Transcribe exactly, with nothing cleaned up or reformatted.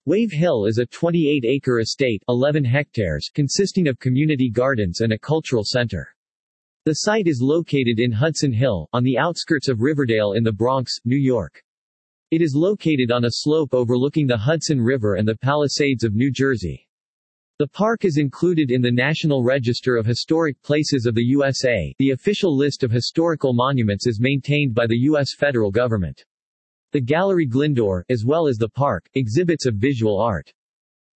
Wave Hill is a twenty-eight acre estate eleven hectares consisting of community gardens and a cultural center. The site is located in Hudson Hill, on the outskirts of Riverdale in the Bronx, New York. It is located on a slope overlooking the Hudson River and the Palisades of New Jersey. The park is included in the National Register of Historic Places of the U S A. The official list of historical monuments is maintained by the U S federal government. The Gallery Glindor, as well as the park, exhibits of visual art.